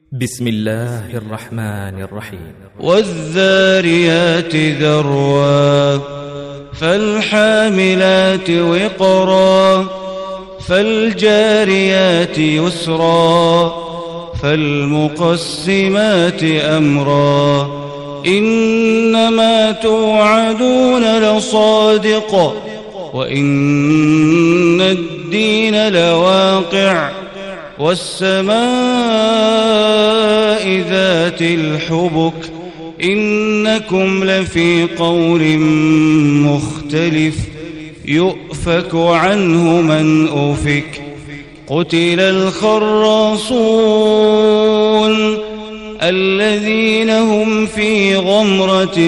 بسم الله الرحمن الرحيم. والذاريات ذروا فالحاملات وقرا فالجاريات يسرا فالمقسمات أمرا إنما توعدون لصادق وإن الدين لواقع والسماء ذات الحبك إنكم لفي قول مختلف يؤفك عنه من أفك قتل الخراصون الذين هم في غمرة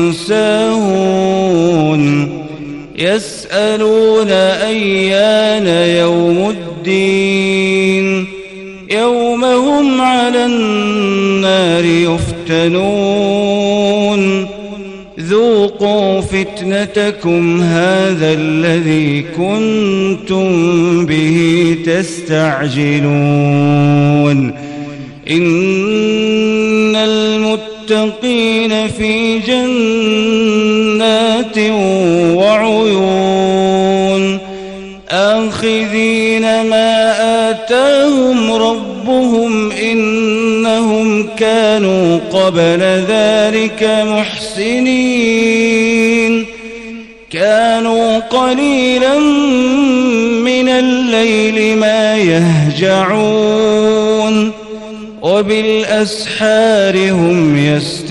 ساهون يسألون أيان يوم الدين يوم هم على النار يفتنون ذوقوا فتنتكم هذا الذي كنتم به تستعجلون إن المتقين في جنات وعيون آخذين ما آتاهم ربهم إنهم كانوا قبل ذلك محسنين كانوا قليلا من الليل ما يهجعون وبالأسحار هم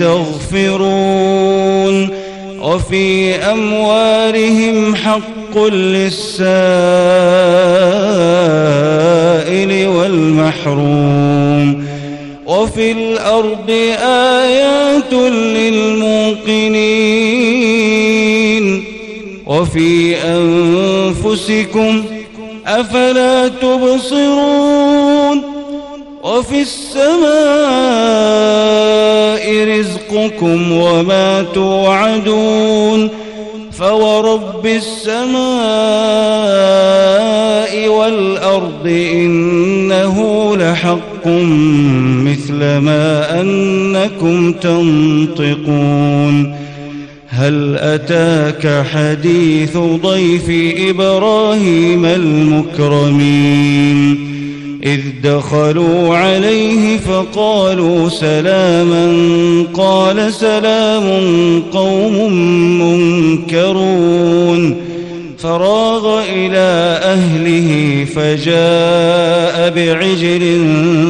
يستغفرون وفي أموالهم حق للسائل والمحروم وفي الأرض آيات للموقنين وفي أنفسكم أفلا تبصرون وفي السماء رزقكم وما توعدون فورب السماء والأرض إنه لحق مثل ما أنكم تنطقون هل أتاك حديث ضيف إبراهيم المكرمين إذ دخلوا عليه فقالوا سلاما قال سلام قوم منكرون فراغ إلى أهله فجاء بعجل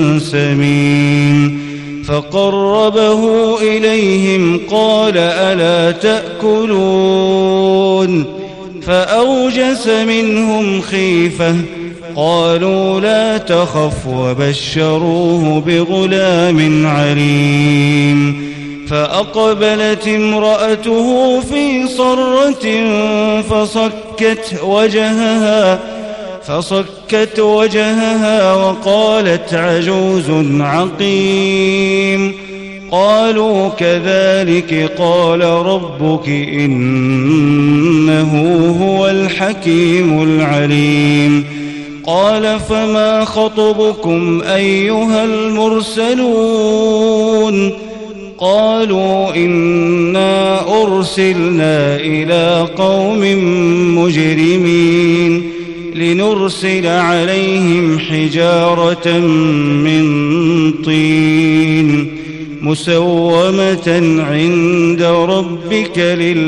سمين فقربه إليهم قال ألا تأكلون فأوجس منهم خيفة قالوا لا تخف وبشروه بغلام عليم فأقبلت امرأته في صرة فصكت وجهها وقالت عجوز عقيم قالوا كذلك قال ربك إنه هو الحكيم العليم قال فما خطبكم أيها المرسلون قالوا إنا أرسلنا إلى قوم مجرمين لنرسل عليهم حجارة من طين مسومة عند ربك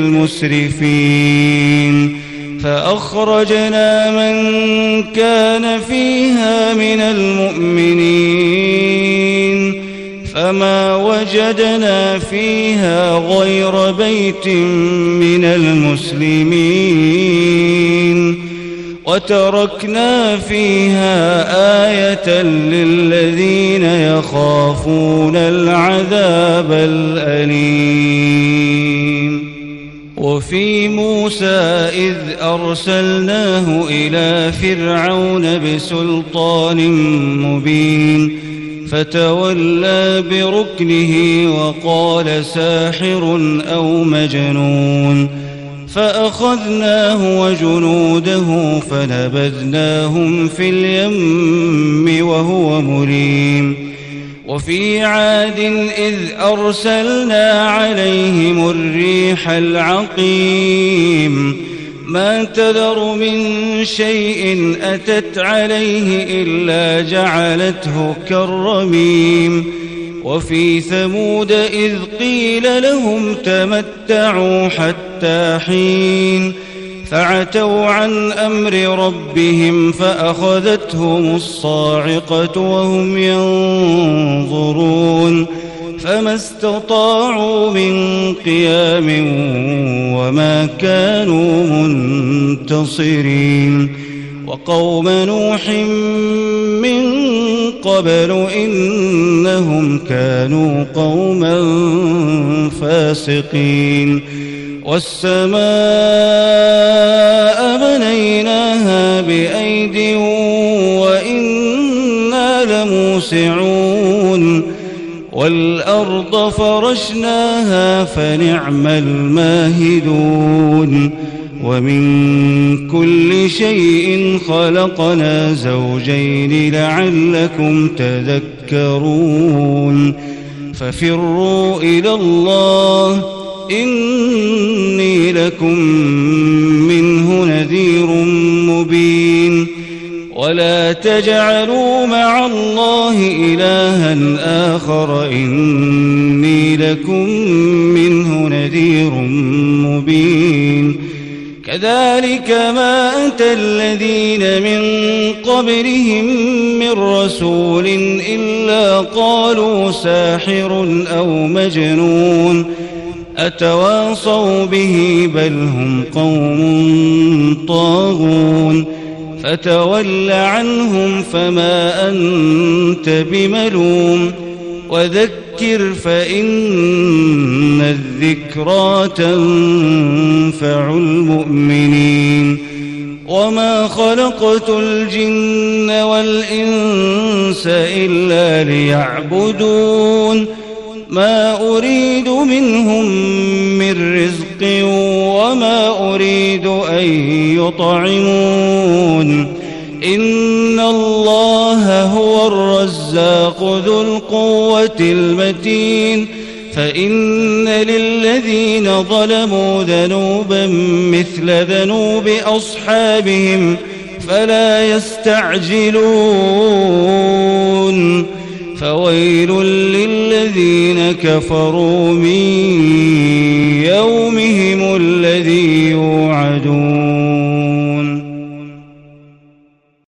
للمسرفين فأخرجنا من كان فيها من المؤمنين فما وجدنا فيها غير بيت من المسلمين وتركنا فيها آية للذين يخافون العذاب الأليم وفي موسى إذ أرسلناه إلى فرعون بسلطان مبين فتولى بركنه وقال ساحر أو مجنون فأخذناه وجنوده فنبذناهم في اليم وهو مليم وفي عاد إذ أرسلنا عليهم الريح العقيم ما تذر من شيء أتت عليه إلا جعلته كالرميم وفي ثمود إذ قيل لهم تمتعوا حتى حين فعتوا عن أمر ربهم فأخذتهم الصاعقة وهم ينظرون فما استطاعوا من قيام وما كانوا منتصرين وقوم نوح من قبل إنهم كانوا قوما فاسقين والسماء بنيناها بأيد وإنا لموسعون والأرض فرشناها فنعم الماهدون ومن كل شيء خلقنا زوجين لعلكم تذكرون ففروا إلى الله إني لكم منه نذير مبين ولا تجعلوا مع الله إلها آخر إني لكم منه نذير مبين كذلك ما أتى الذين من قبلهم من رسول إلا قالوا ساحر أو مجنون أتواصوا به بل هم قوم طاغون فتول عنهم فما أنت بملوم وذكر فإن الذكرى تنفع المؤمنين وما خلقت الجن والإنس إلا ليعبدون ما أريد منهم من رزق وما أريد أن يطعمون إن الله هو الرزاق ذو القوة المتين فإن للذين ظلموا ذنوبا مثل ذنوب أصحابهم فلا يستعجلون فويل للذين كفروا من يومهم الذي يوعدون